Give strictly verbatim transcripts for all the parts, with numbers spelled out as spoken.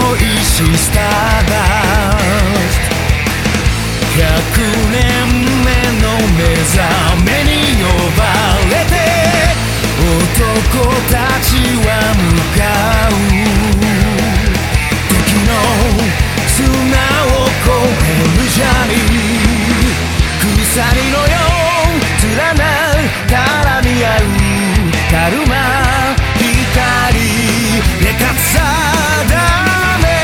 しスターダストひゃくねんめの目覚めに呼ばれて男たちは向かう時の砂を越えるジャーニー鎖のよう連なる絡み合うカルマ光でかさだめ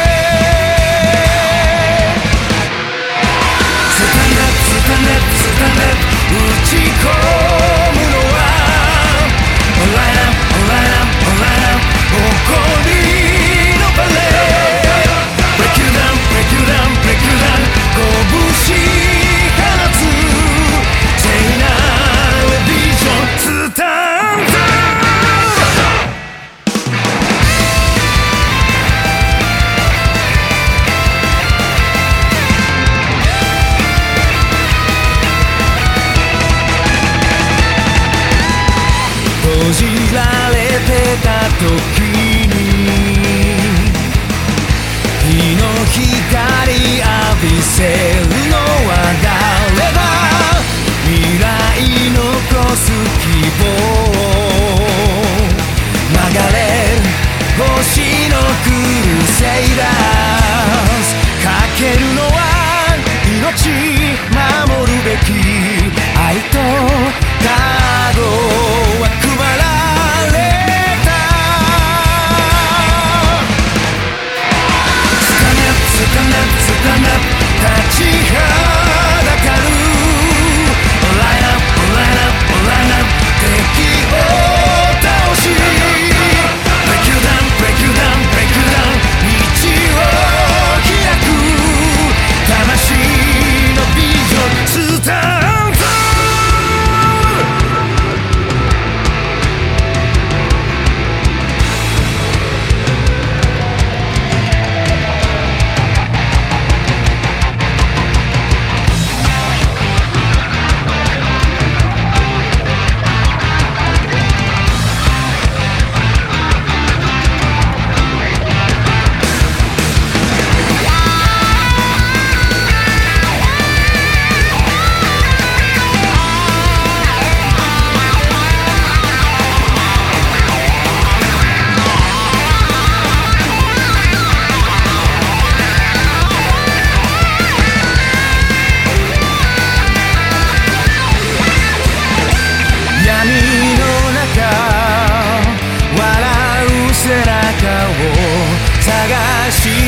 スタネスタネスタネ打ち込むのはオンライナオンライナオンライナ誇りのバレーブレイクダウンブレイクダウンブレイクダウン拳放つ聖なるビジョンスタンド閉じられてた時に日の光浴びせるのは誰だ未来残す希望流れる星のクルセイダーズかけるのは命守るべき愛と覚悟は配られたスタナップスタナップスタナップ立ちはだかるオンライナップオンライナップオンライナップ敵を倒しブレイクダウンブレイクダウンブレイクダウン道を開く魂のビジョンスタンド探し